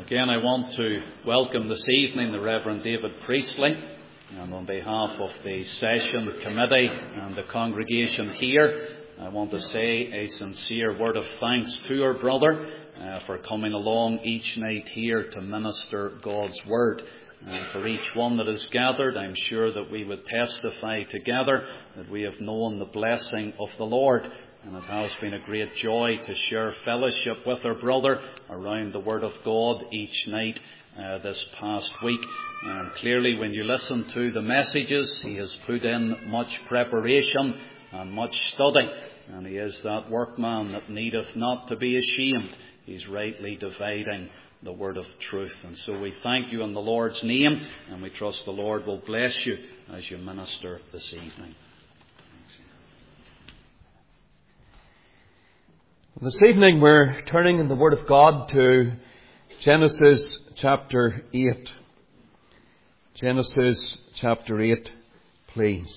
Again, I want to welcome this evening the Reverend David Priestley, and on behalf of the session committee and the congregation here, I want to say a sincere word of thanks to our brother for coming along each night here to minister God's word. For each one that is gathered, I'm sure that we would testify together that we have known the blessing of the Lord. And it has been a great joy to share fellowship with our brother around the Word of God each night this past week. And clearly, when you listen to the messages, he has put in much preparation and much study. And he is that workman that needeth not to be ashamed. He's rightly dividing the word of truth. And so we thank you in the Lord's name, and we trust the Lord will bless you as you minister this evening. This evening we're turning in the Word of God to Genesis chapter 8. Genesis chapter 8, please.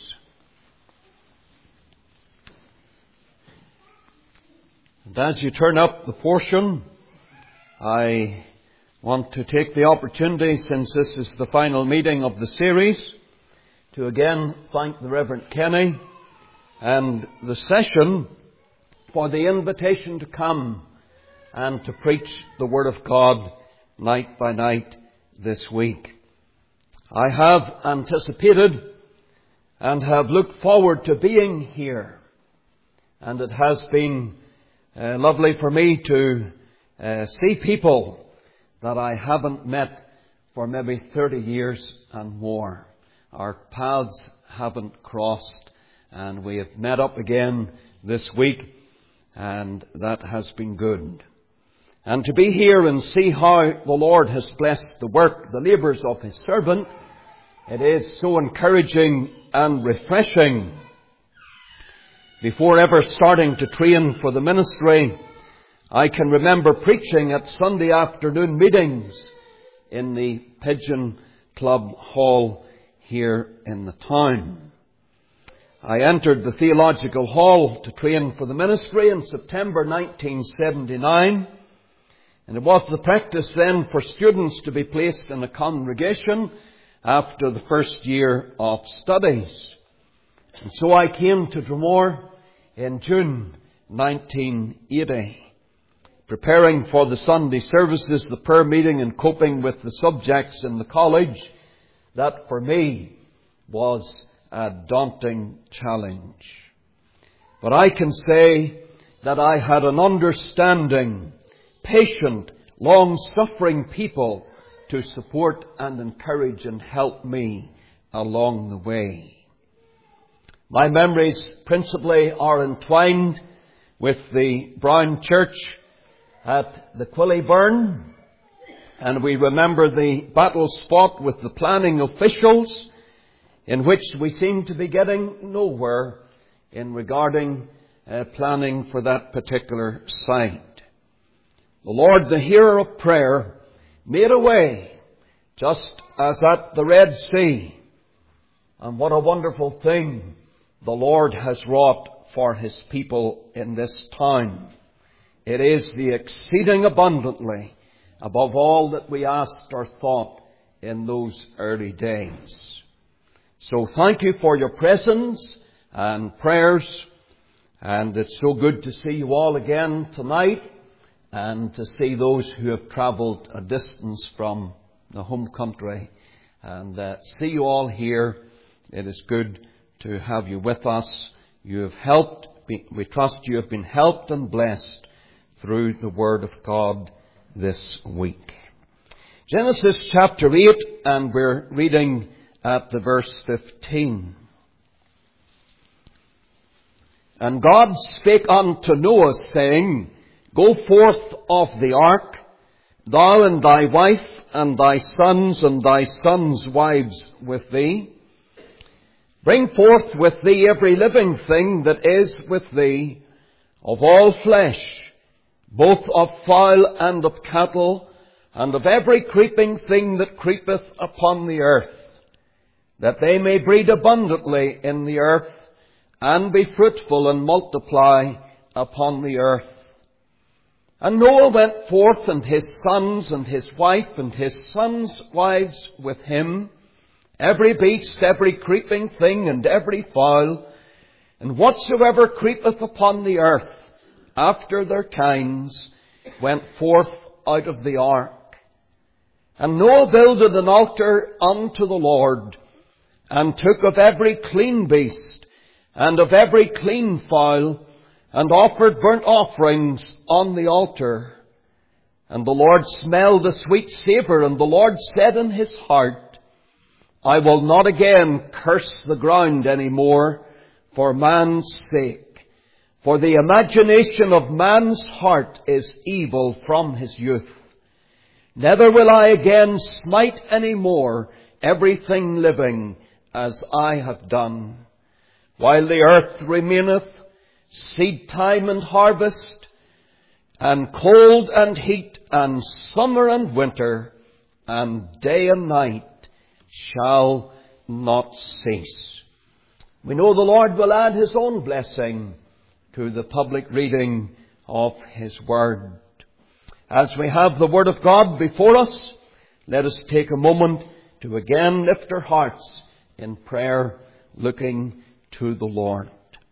And as you turn up the portion, I want to take the opportunity, since this is the final meeting of the series, to again thank the Reverend Kenny and the session for the invitation to come and to preach the Word of God night by night this week. I have anticipated and have looked forward to being here, and it has been lovely for me to see people that I haven't met for maybe 30 years and more. Our paths haven't crossed, and we have met up again this week. And that has been good. And to be here and see how the Lord has blessed the work, the labours of His servant, it is so encouraging and refreshing. Before ever starting to train for the ministry, I can remember preaching at Sunday afternoon meetings in the Pigeon Club Hall here in the town. I entered the Theological Hall to train for the ministry in September 1979, and it was the practice then for students to be placed in a congregation after the first year of studies. And so I came to Dromore in June 1980, preparing for the Sunday services, the prayer meeting, and coping with the subjects in the college. That for me was a daunting challenge. But I can say that I had an understanding, patient, long-suffering people to support and encourage and help me along the way. My memories principally are entwined with the Brown Church at the Quillyburn, and we remember the battles fought with the planning officials, in which we seem to be getting nowhere in regarding planning for that particular site. The Lord, the hearer of prayer, made a way, just as at the Red Sea. And what a wonderful thing the Lord has wrought for His people in this town. It is the exceeding abundantly above all that we asked or thought in those early days. So thank you for your presence and prayers, and it's so good to see you all again tonight, and to see those who have travelled a distance from the home country, and see you all here. It is good to have you with us. You have helped, we trust you have been helped and blessed through the Word of God this week. Genesis chapter 8, and we're reading at the verse 15. And God spake unto Noah, saying, Go forth of the ark, thou and thy wife, and thy sons, and thy sons' wives with thee. Bring forth with thee every living thing that is with thee, of all flesh, both of fowl and of cattle, and of every creeping thing that creepeth upon the earth, that they may breed abundantly in the earth, and be fruitful and multiply upon the earth. And Noah went forth, and his sons, and his wife, and his sons' wives with him, every beast, every creeping thing, and every fowl, and whatsoever creepeth upon the earth, after their kinds, went forth out of the ark. And Noah builded an altar unto the Lord, and took of every clean beast, and of every clean fowl, and offered burnt offerings on the altar. And the Lord smelled a sweet savour, and the Lord said in his heart, I will not again curse the ground any more for man's sake. For the imagination of man's heart is evil from his youth. Neither will I again smite any more everything living as I have done. While the earth remaineth, seed time and harvest, and cold and heat, and summer and winter, and day and night shall not cease. We know the Lord will add his own blessing to the public reading of his word. As we have the word of God before us, let us take a moment to again lift our hearts in prayer, looking to the Lord.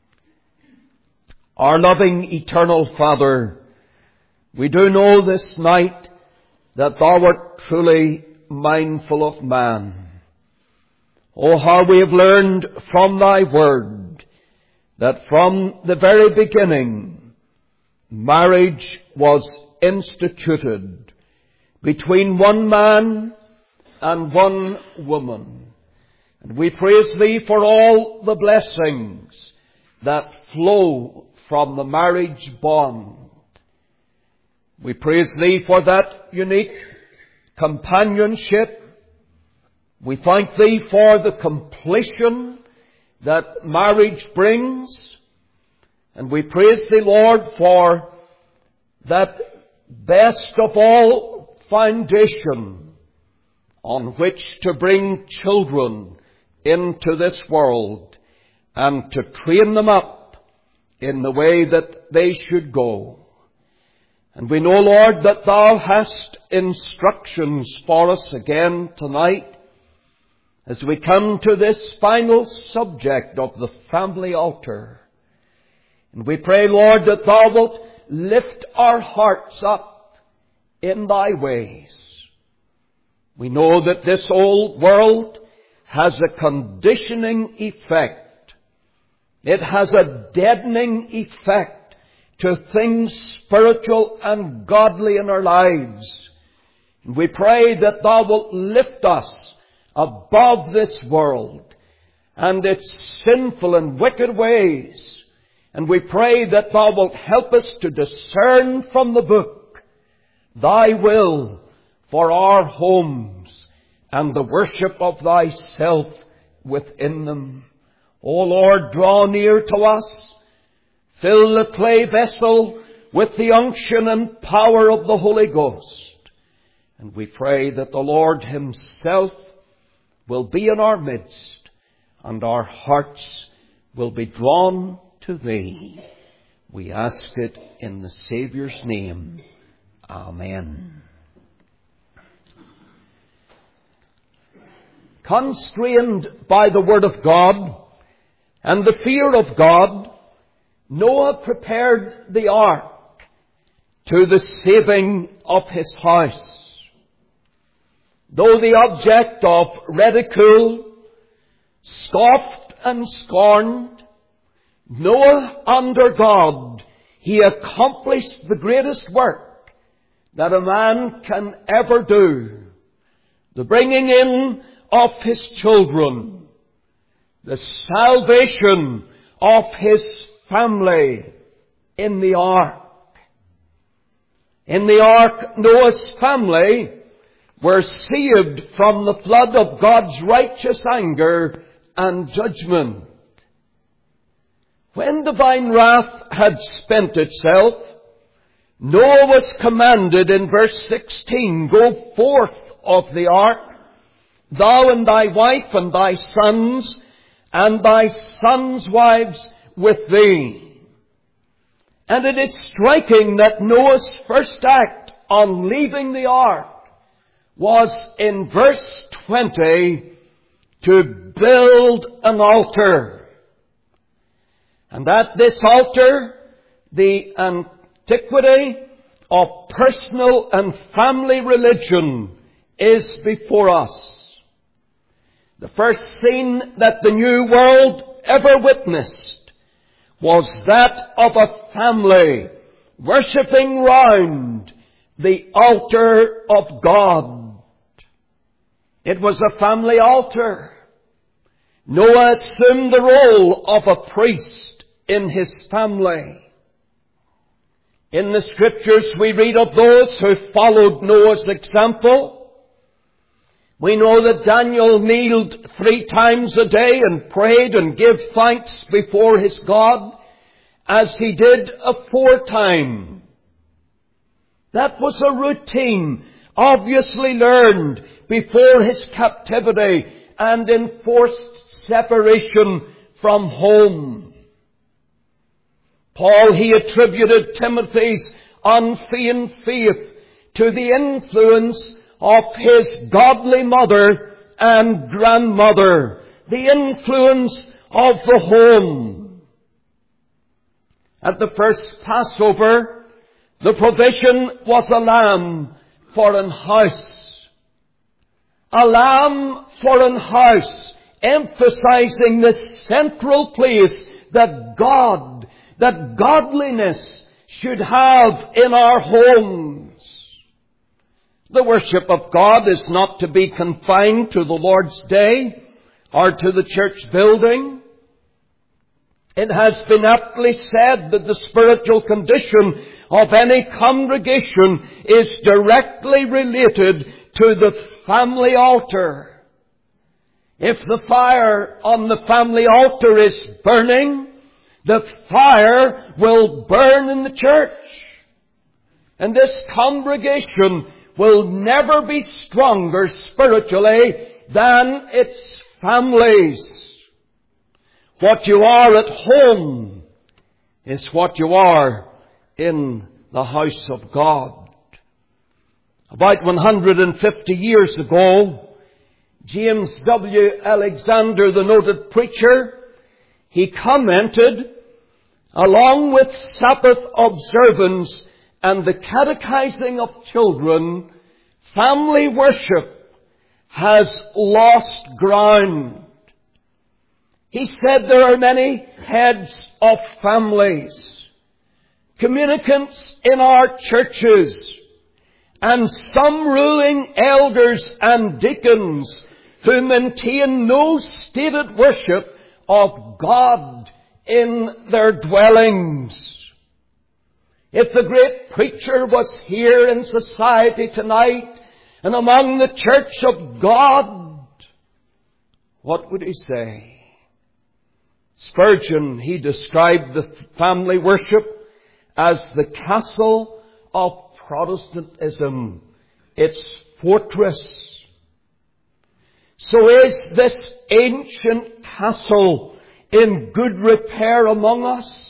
Our loving eternal Father, we do know this night that thou art truly mindful of man. Oh, how we have learned from thy word that from the very beginning marriage was instituted between one man and one woman. And we praise thee for all the blessings that flow from the marriage bond. We praise thee for that unique companionship. We thank thee for the completion that marriage brings. And we praise thee, Lord, for that best of all foundation on which to bring children into this world and to train them up in the way that they should go. And we know, Lord, that thou hast instructions for us again tonight as we come to this final subject of the family altar. And we pray, Lord, that thou wilt lift our hearts up in thy ways. We know that this old world has a conditioning effect. It has a deadening effect to things spiritual and godly in our lives. And we pray that thou wilt lift us above this world and its sinful and wicked ways. And we pray that thou wilt help us to discern from the book thy will for our homes and the worship of thyself within them. O Lord, draw near to us. Fill the clay vessel with the unction and power of the Holy Ghost. And we pray that the Lord himself will be in our midst and our hearts will be drawn to thee. We ask it in the Saviour's name. Amen. Constrained by the Word of God and the fear of God, Noah prepared the ark to the saving of his house. Though the object of ridicule, scoffed and scorned, Noah under God, he accomplished the greatest work that a man can ever do. The bringing in of his children, the salvation of his family in the ark. In the ark, Noah's family were saved from the flood of God's righteous anger and judgment. When divine wrath had spent itself, Noah was commanded in verse 16, "Go forth of the ark, thou and thy wife and thy sons, and thy sons' wives with thee." And it is striking that Noah's first act on leaving the ark was in verse 20 to build an altar. And that this altar, the antiquity of personal and family religion, is before us. The first scene that the new world ever witnessed was that of a family worshipping round the altar of God. It was a family altar. Noah assumed the role of a priest in his family. In the Scriptures we read of those who followed Noah's example. We know that Daniel kneeled 3 times a day and prayed and gave thanks before his God, as he did aforetime. That was a routine obviously learned before his captivity and enforced separation from home. Paul, he attributed Timothy's unfeigned faith to the influence of his godly mother and grandmother, the influence of the home. At the first Passover, the provision was a lamb for an house. A lamb for an house, emphasizing the central place that God, that godliness should have in our homes. The worship of God is not to be confined to the Lord's Day or to the church building. It has been aptly said that the spiritual condition of any congregation is directly related to the family altar. If the fire on the family altar is burning, the fire will burn in the church. And this congregation will never be stronger spiritually than its families. What you are at home is what you are in the house of God. About 150 years ago, James W. Alexander, the noted preacher, he commented, along with Sabbath observance and the catechizing of children, family worship has lost ground. He said there are many heads of families, communicants in our churches, and some ruling elders and deacons who maintain no stated worship of God in their dwellings. If the great preacher was here in society tonight and among the church of God, what would he say? Spurgeon, he described the family worship as the castle of Protestantism, its fortress. So is this ancient castle in good repair among us?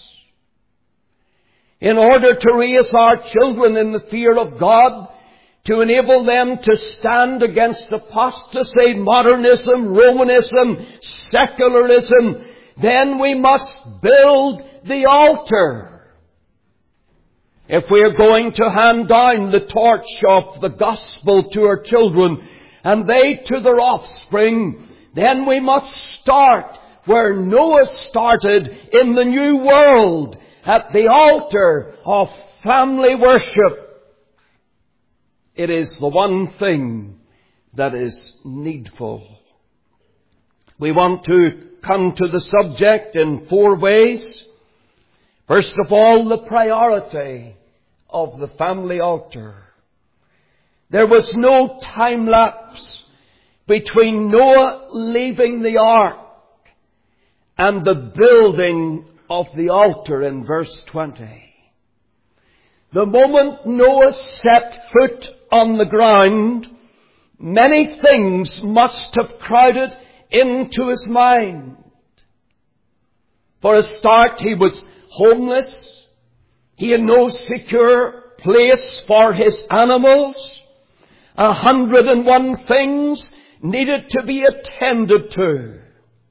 In order to raise our children in the fear of God, to enable them to stand against apostasy, modernism, Romanism, secularism, then we must build the altar. If we are going to hand down the torch of the gospel to our children, and they to their offspring, then we must start where Noah started in the new world, at the altar of family worship. It is the one thing that is needful. We want to come to the subject in 4 ways. First of all, the priority of the family altar. There was no time lapse between Noah leaving the ark and the building of the altar in verse 20. The moment Noah set foot on the ground, many things must have crowded into his mind. For a start, he was homeless. He had no secure place for his animals. 101 things needed to be attended to.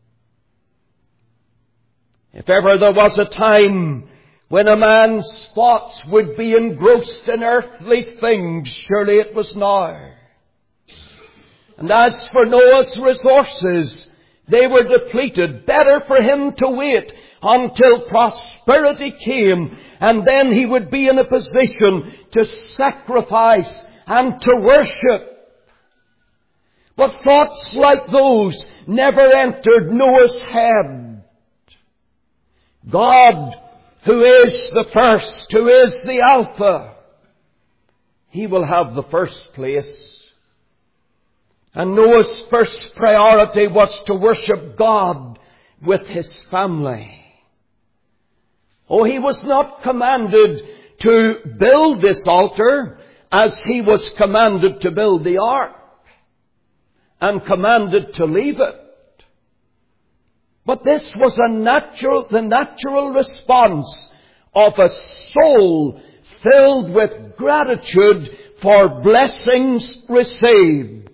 If ever there was a time when a man's thoughts would be engrossed in earthly things, surely it was now. And as for Noah's resources, they were depleted. Better for him to wait until prosperity came, and then he would be in a position to sacrifice and to worship. But thoughts like those never entered Noah's head. God, who is the first, who is the Alpha, He will have the first place. And Noah's first priority was to worship God with his family. Oh, he was not commanded to build this altar as he was commanded to build the ark and commanded to leave it. But this was the natural response of a soul filled with gratitude for blessings received.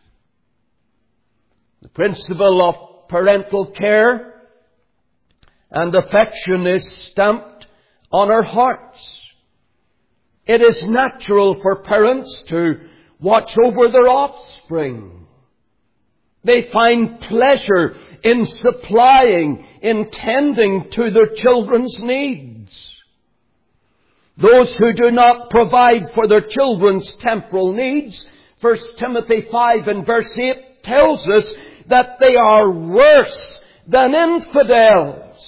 The principle of parental care and affection is stamped on our hearts. It is natural for parents to watch over their offspring. They find pleasure in supplying, in tending to their children's needs. Those who do not provide for their children's temporal needs, 1 Timothy 5 and verse 8 tells us that they are worse than infidels,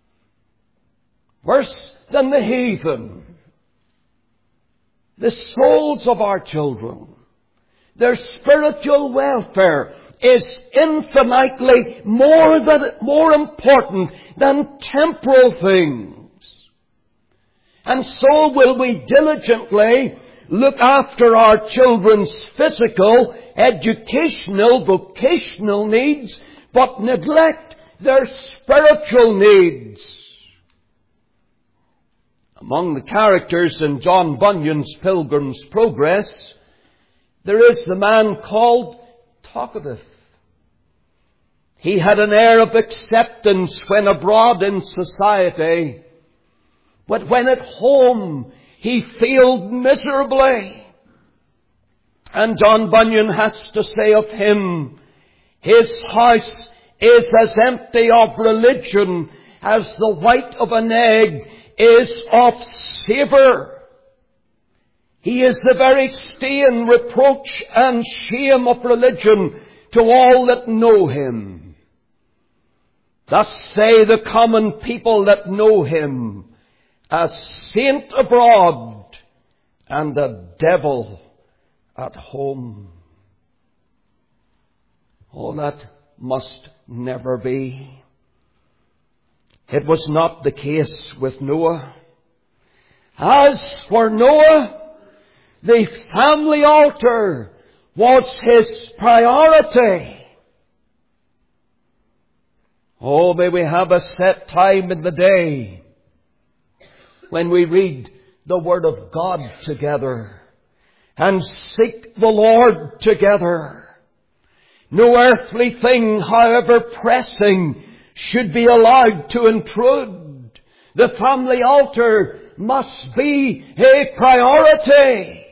worse than the heathen. The souls of our children, their spiritual welfare is infinitely more important than temporal things. And so will we diligently look after our children's physical, educational, vocational needs, but neglect their spiritual needs. Among the characters in John Bunyan's Pilgrim's Progress, there is the man called Talkative. He had an air of acceptance when abroad in society, but when at home he failed miserably. And John Bunyan has to say of him, his house is as empty of religion as the white of an egg is of savour. He is the very stain, reproach and shame of religion to all that know him. Thus say the common people that know him, a saint abroad and a devil at home. Oh, that must never be. It was not the case with Noah. As for Noah, the family altar was his priority. Oh, may we have a set time in the day when we read the Word of God together and seek the Lord together. No earthly thing, however pressing, should be allowed to intrude. The family altar must be a priority.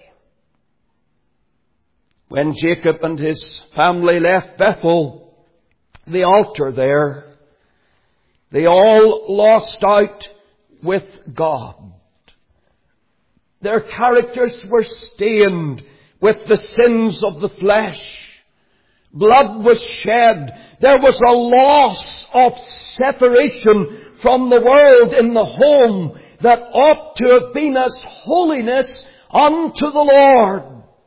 When Jacob and his family left Bethel, the altar there, they all lost out with God. Their characters were stained with the sins of the flesh. Blood was shed. There was a loss of separation from the world in the home that ought to have been as holiness unto the Lord.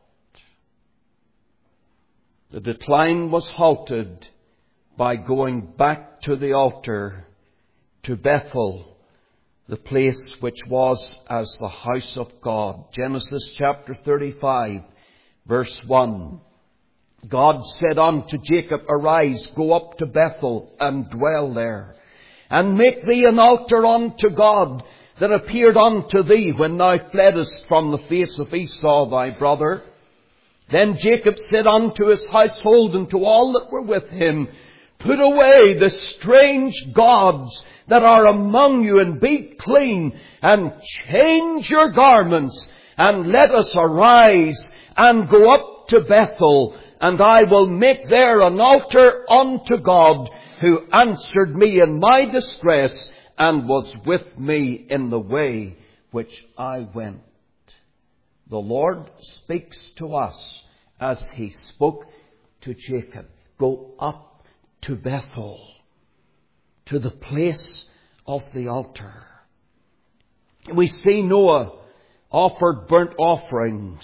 The decline was halted by going back to the altar, to Bethel, the place which was as the house of God. Genesis chapter 35, verse 1. God said unto Jacob, Arise, go up to Bethel, and dwell there, and make thee an altar unto God, that appeared unto thee when thou fleddest from the face of Esau thy brother. Then Jacob said unto his household and to all that were with him, Put away the strange gods that are among you, and be clean, and change your garments, and let us arise and go up to Bethel, and I will make there an altar unto God, who answered me in my distress, and was with me in the way which I went. The Lord speaks to us as He spoke to Jacob. Go up to Bethel, to the place of the altar. We see Noah offered burnt offerings.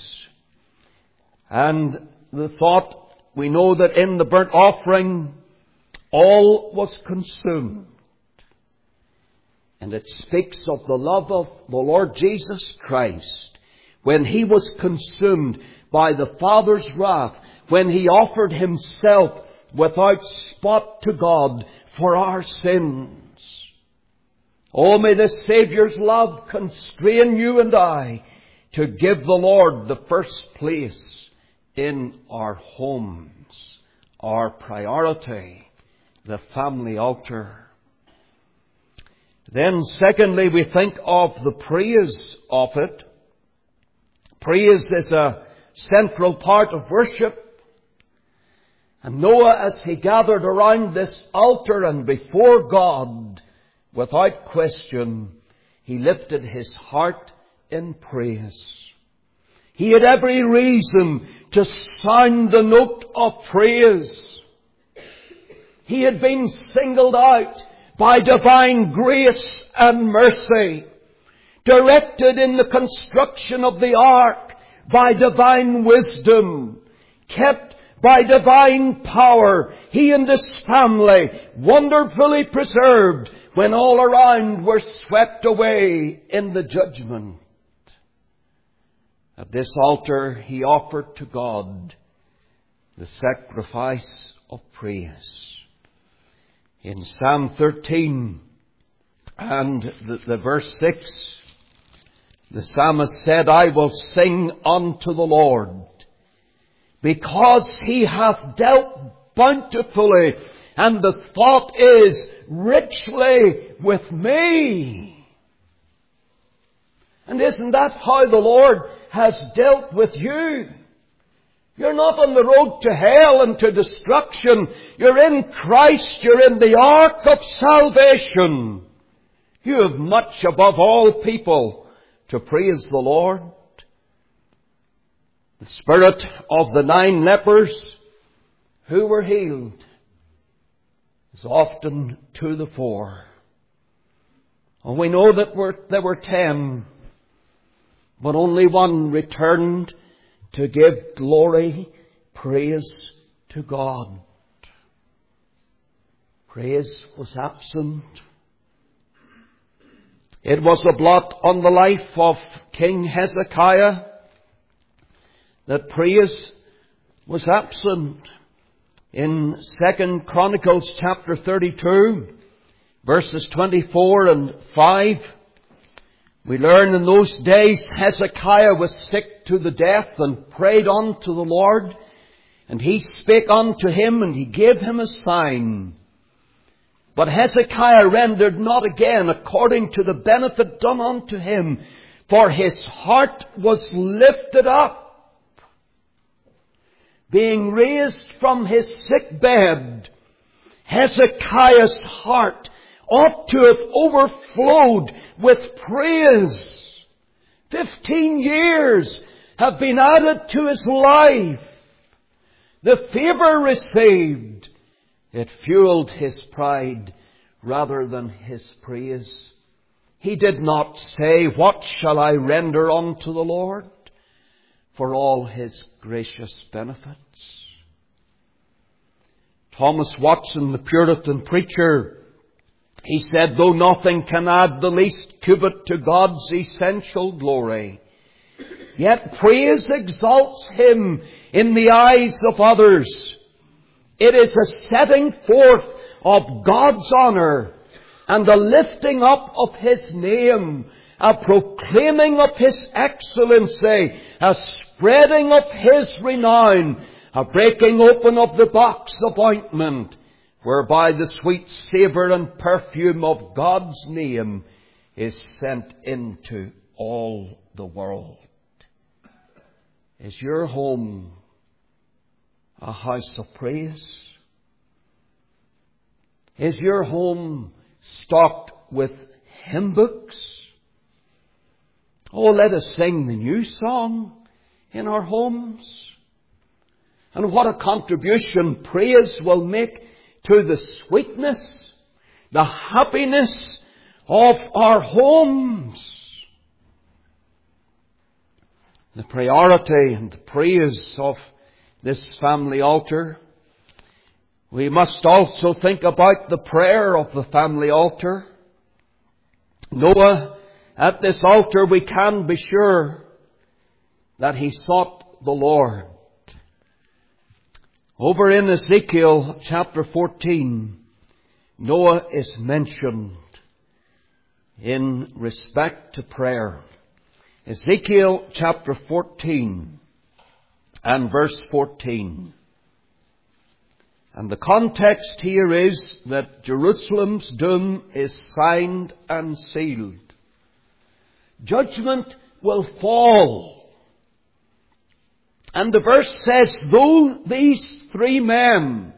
And the thought, we know that in the burnt offering, all was consumed. And it speaks of the love of the Lord Jesus Christ when He was consumed by the Father's wrath, when He offered Himself without spot to God for our sins. Oh, may the Saviour's love constrain you and I to give the Lord the first place in our homes, our priority, the family altar. Then secondly, we think of the praise of it. Praise is a central part of worship. And Noah, as he gathered around this altar and before God, without question, he lifted his heart in praise. He had every reason to sound the note of praise. He had been singled out by divine grace and mercy, directed in the construction of the ark by divine wisdom, kept by divine power, he and his family wonderfully preserved when all around were swept away in the judgment. At this altar he offered to God the sacrifice of praise. In Psalm 13 and the verse 6, the psalmist said, I will sing unto the Lord, because He hath dealt bountifully, and the thought is richly with me. And isn't that how the Lord has dealt with you? You're not on the road to hell and to destruction. You're in Christ. You're in the ark of salvation. You have much above all people to praise the Lord. The spirit of the 9 lepers who were healed is often to the fore. And we know that there were 10, but only one returned to give glory, praise to God. Praise was absent. It was a blot on the life of King Hezekiah that praise was absent. In 2 Chronicles chapter 32, verses 24 and 5, we learn in those days Hezekiah was sick to the death and prayed unto the Lord. And He spake unto him, and He gave him a sign. But Hezekiah rendered not again according to the benefit done unto him, for his heart was lifted up. Being raised from his sick bed, Hezekiah's heart ought to have overflowed with praise. 15 years have been added to his life. The favor received, it fueled his pride rather than his praise. He did not say, what shall I render unto the Lord for all His gracious benefits? Thomas Watson, the Puritan preacher, he said, though nothing can add the least cubit to God's essential glory, yet praise exalts Him in the eyes of others. It is a setting forth of God's honour and the lifting up of His name a proclaiming of His excellency, a spreading of His renown, a breaking open of the box of ointment, whereby the sweet savour and perfume of God's name is sent into all the world. Is your home a house of praise? Is your home stocked with hymn books? Oh, let us sing the new song in our homes. And what a contribution praise will make to the sweetness, the happiness of our homes. The priority and the praise of this family altar. We must also think about the prayer of the family altar. Noah, at this altar, we can be sure that he sought the Lord. Over in Ezekiel chapter 14, Noah is mentioned in respect to prayer. Ezekiel chapter 14 and verse 14. And the context here is that Jerusalem's doom is signed and sealed. Judgment will fall. And the verse says, though these three men,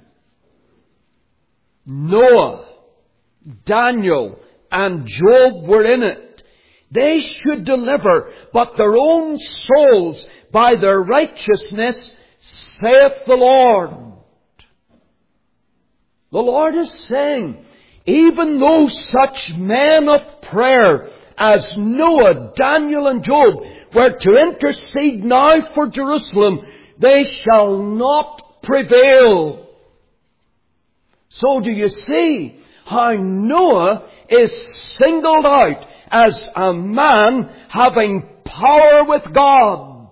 Noah, Daniel, and Job were in it, they should deliver but their own souls by their righteousness, saith the Lord. The Lord is saying, even though such men of prayer as Noah, Daniel, and Job were to intercede now for Jerusalem, they shall not prevail. So do you see how Noah is singled out as a man having power with God?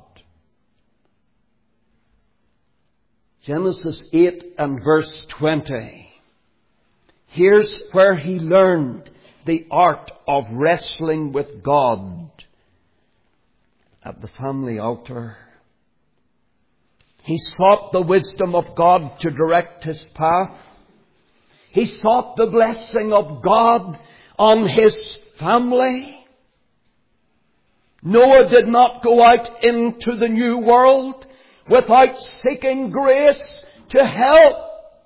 Genesis 8 and verse 20. Here's where he learned the art of wrestling with God. At the family altar, he sought the wisdom of God to direct his path. He sought the blessing of God on his family. Noah did not go out into the new world without seeking grace to help.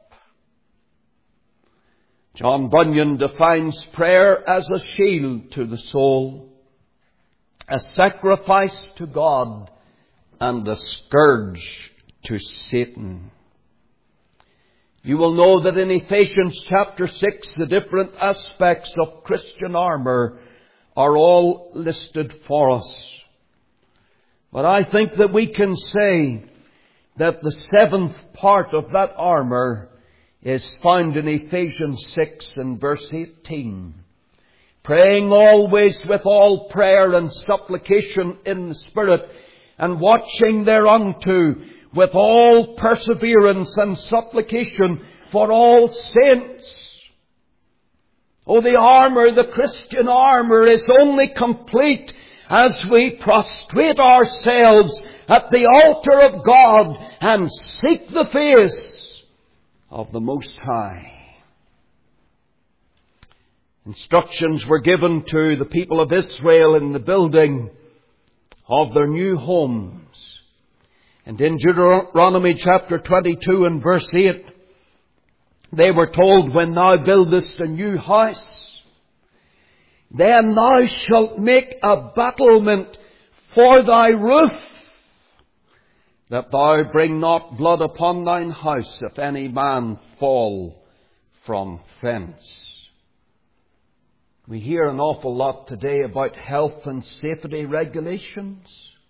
John Bunyan defines prayer as a shield to the soul, a sacrifice to God, and a scourge to Satan. You will know that in Ephesians chapter 6, the different aspects of Christian armour are all listed for us. But I think that we can say that the seventh part of that armour is found in Ephesians 6 and verse 18. Praying always with all prayer and supplication in the Spirit, and watching thereunto with all perseverance and supplication for all saints. Oh, the armour, the Christian armour, is only complete as we prostrate ourselves at the altar of God and seek the face of the Most High. Instructions were given to the people of Israel in the building of their new homes. And in Deuteronomy chapter 22 and verse 8, they were told, when thou buildest a new house, then thou shalt make a battlement for thy roof, that thou bring not blood upon thine house, if any man fall from thence. We hear an awful lot today about health and safety regulations.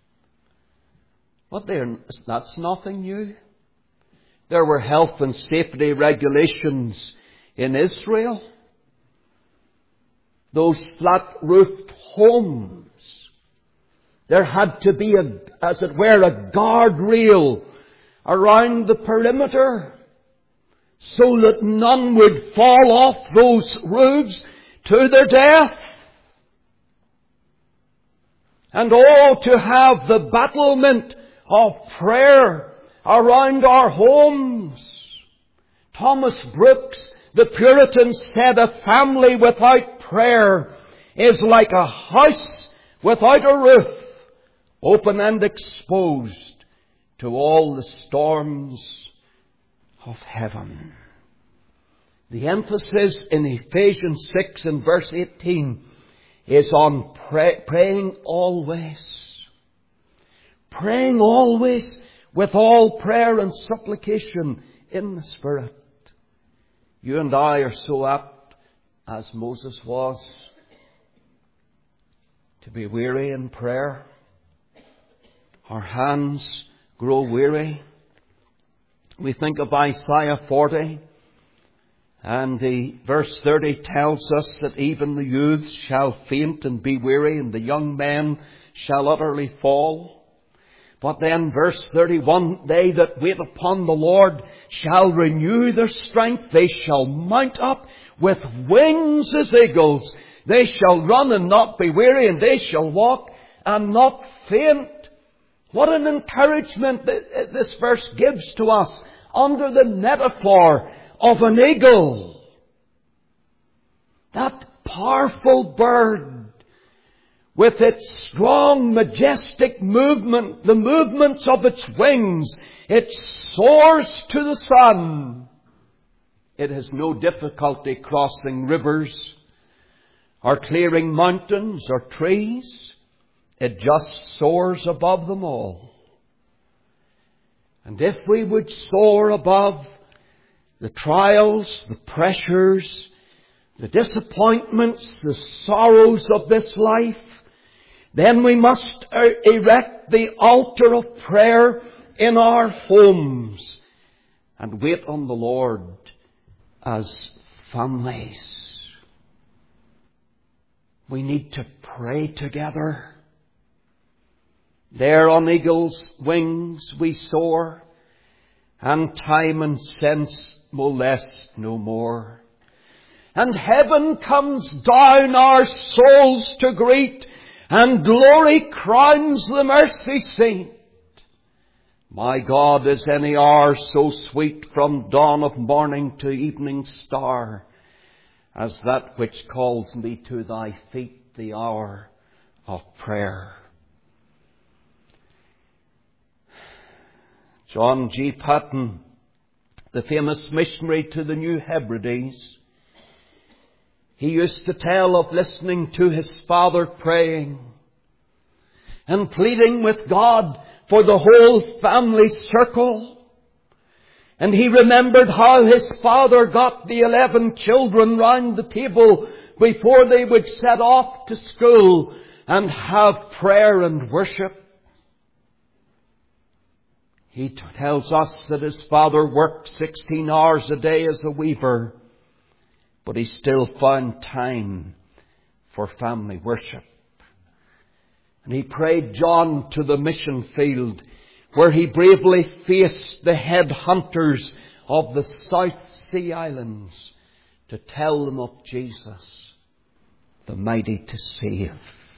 But that's nothing new. There were health and safety regulations in Israel. Those flat-roofed homes, there had to be, as it were, a guardrail around the perimeter so that none would fall off those roofs to their death. And oh, to have the battlement of prayer around our homes. Thomas Brooks, the Puritan, said a family without prayer is like a house without a roof, open and exposed to all the storms of heaven. The emphasis in Ephesians 6 and verse 18 is on praying always. Praying always with all prayer and supplication in the Spirit. You and I are so apt, as Moses was, to be weary in prayer. Our hands grow weary. We think of Isaiah 40, and the verse 30 tells us that even the youths shall faint and be weary, and the young men shall utterly fall. But then verse 31, they that wait upon the Lord shall renew their strength. They shall mount up with wings as eagles. They shall run and not be weary, and they shall walk and not faint. What an encouragement this verse gives to us under the metaphor of an eagle. That powerful bird with its strong, majestic movement, the movements of its wings, it soars to the sun. It has no difficulty crossing rivers or clearing mountains or trees. It just soars above them all. And if we would soar above the trials, the pressures, the disappointments, the sorrows of this life, then we must erect the altar of prayer in our homes and wait on the Lord as families. We need to pray together. There on eagle's wings we soar, and time and sense molest no more. And heaven comes down our souls to greet, and glory crowns the mercy seat. My God, is any hour so sweet from dawn of morning to evening star, as that which calls me to thy feet, the hour of prayer. John G. Paton, the famous missionary to the New Hebrides, he used to tell of listening to his father praying and pleading with God for the whole family circle. And he remembered how his father got the 11 children round the table before they would set off to school and have prayer and worship. He tells us that his father worked 16 hours a day as a weaver, but he still found time for family worship. And he prayed John to the mission field, where he bravely faced the headhunters of the South Sea Islands to tell them of Jesus, the mighty to save.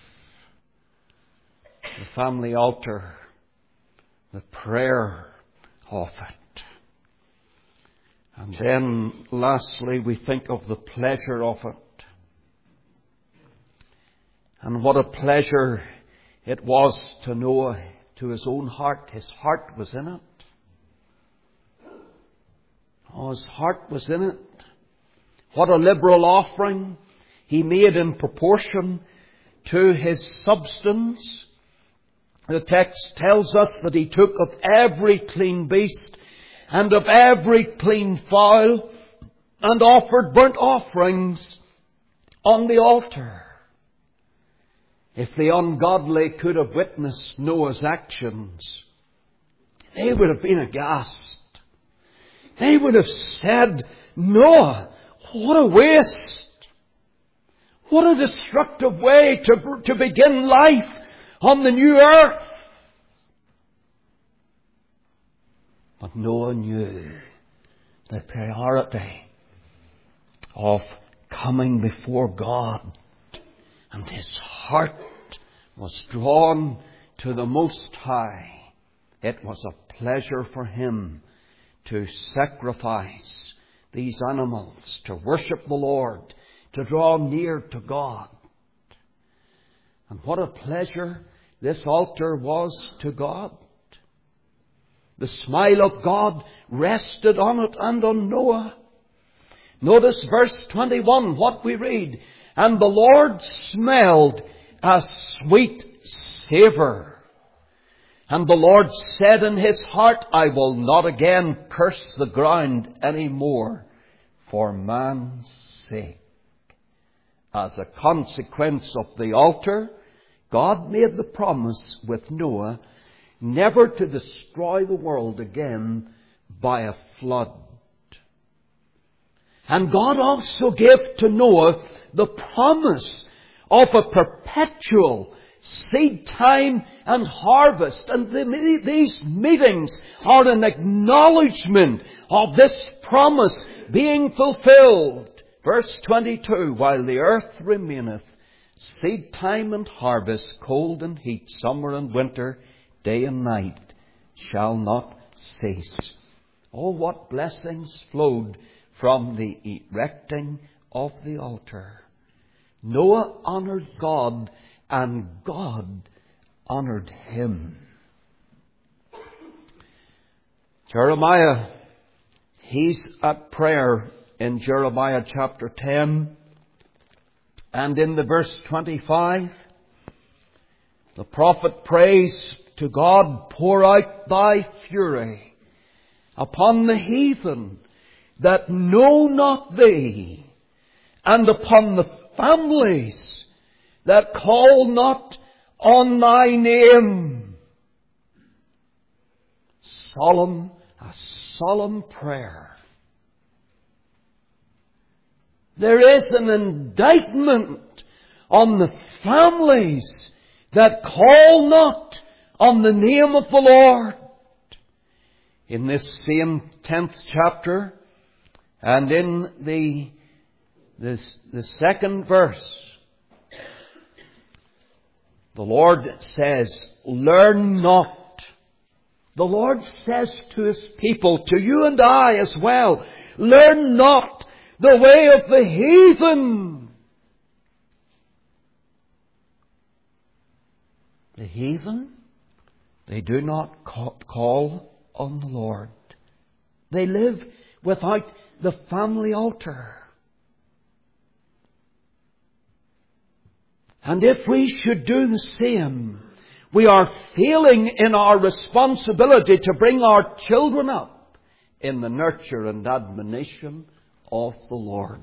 The family altar, the prayer of it. And then lastly, we think of the pleasure of it. And what a pleasure it was to Noah, to his own heart. His heart was in it. Oh, his heart was in it. What a liberal offering he made in proportion to his substance. The text tells us that he took of every clean beast and of every clean fowl and offered burnt offerings on the altar. If the ungodly could have witnessed Noah's actions, they would have been aghast. They would have said, Noah, what a waste. What a destructive way to begin life on the new earth. But Noah knew the priority of coming before God, and his heart was drawn to the Most High, it was a pleasure for him to sacrifice these animals, to worship the Lord, to draw near to God. And what a pleasure this altar was to God. The smile of God rested on it and on Noah. Notice verse 21, what we read. And the Lord smelled a sweet savour. And the Lord said in his heart, I will not again curse the ground any more for man's sake. As a consequence of the altar, God made the promise with Noah never to destroy the world again by a flood. And God also gave to Noah the promise of a perpetual seed time and harvest. And these meetings are an acknowledgement of this promise being fulfilled. Verse 22, while the earth remaineth, seed time and harvest, cold and heat, summer and winter, day and night, shall not cease. Oh, what blessings flowed from the erecting of the altar. Noah honoured God, and God honoured him. Jeremiah, he's at prayer in Jeremiah chapter 10. And in the verse 25, the prophet prays to God, pour out thy fury upon the heathen that know not thee, and upon the families that call not on thy name. A solemn prayer. There is an indictment on the families that call not on the name of the Lord. In this same 10th chapter, and in the second verse, the Lord says, learn not. The Lord says to His people, to you and I as well, learn not the way of the heathen. The heathen, they do not call on the Lord. They live without the family altar. And if we should do the same, we are failing in our responsibility to bring our children up in the nurture and admonition of the Lord.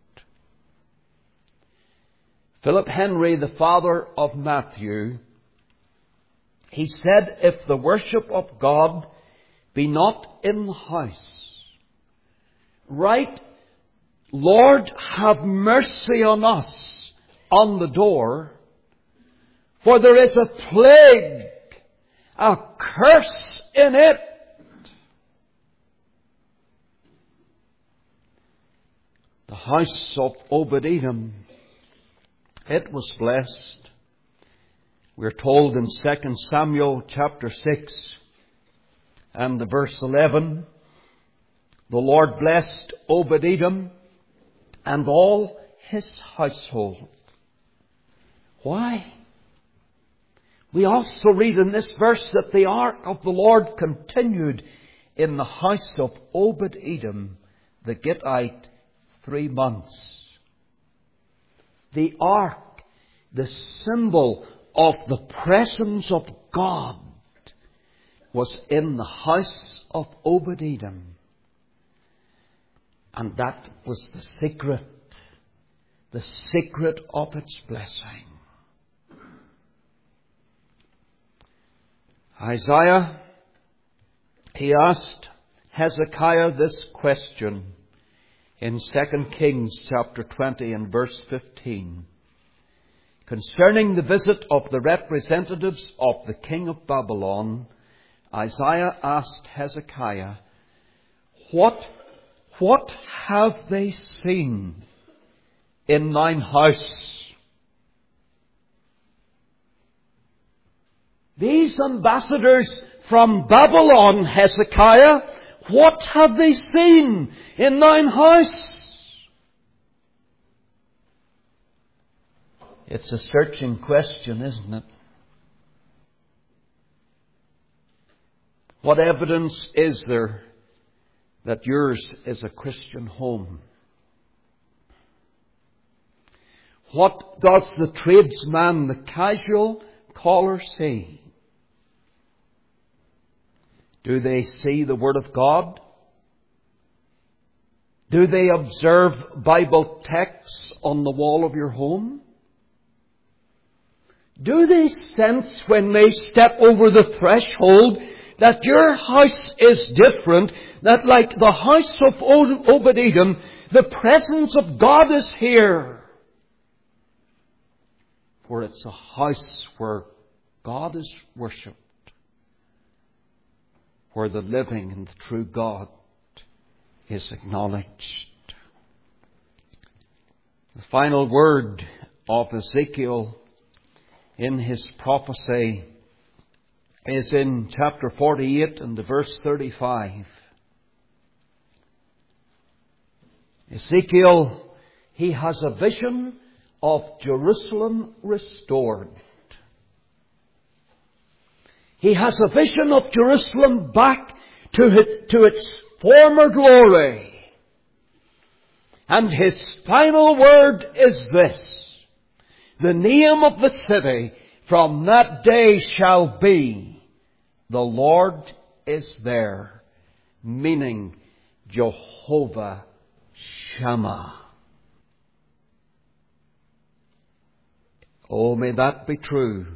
Philip Henry, the father of Matthew, he said, if the worship of God be not in the house, write, Lord, have mercy on us, on the door, for there is a plague, a curse in it. The house of Obed-Edom, it was blessed. We're told in 2 Samuel chapter 6 and the verse 11, the Lord blessed Obed-Edom and all his household. Why? We also read in this verse that the ark of the Lord continued in the house of Obed-Edom the Gittite 3 months. The ark, the symbol of the presence of God, was in the house of Obed-Edom. And that was the secret of its blessing. Isaiah, he asked Hezekiah this question in 2 Kings chapter 20 and verse 15. Concerning the visit of the representatives of the king of Babylon, Isaiah asked Hezekiah, What have they seen in thine house? These ambassadors from Babylon, Hezekiah, what have they seen in thine house? It's a searching question, isn't it? What evidence is there that yours is a Christian home? What does the tradesman, the casual caller see? Do they see the Word of God? Do they observe Bible texts on the wall of your home? Do they sense when they step over the threshold that your house is different, that like the house of Obed-Edom, the presence of God is here? For it's a house where God is worshipped, where the living and the true God is acknowledged. The final word of Ezekiel in his prophecy is in chapter 48 and the verse 35. Ezekiel, he has a vision of Jerusalem restored. He has a vision of Jerusalem back to its former glory. And his final word is this: the name of the city from that day shall be, the Lord is there, meaning Jehovah Shammah. Oh, may that be true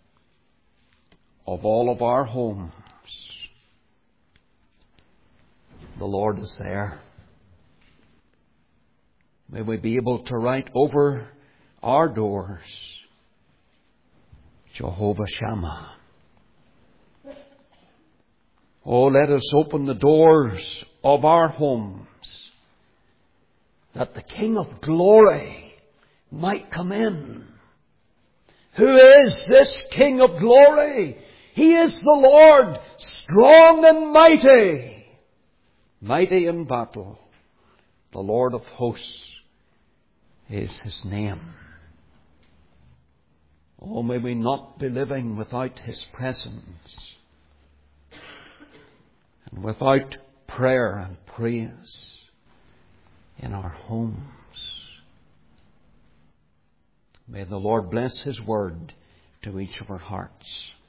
of all of our homes. The Lord is there. May we be able to write over our doors, Jehovah Shammah. Oh, let us open the doors of our homes that the King of Glory might come in. Who is this King of Glory? He is the Lord, strong and mighty, mighty in battle. The Lord of hosts is his name. Oh, may we not be living without his presence and without prayer and praise in our homes. May the Lord bless his word to each of our hearts.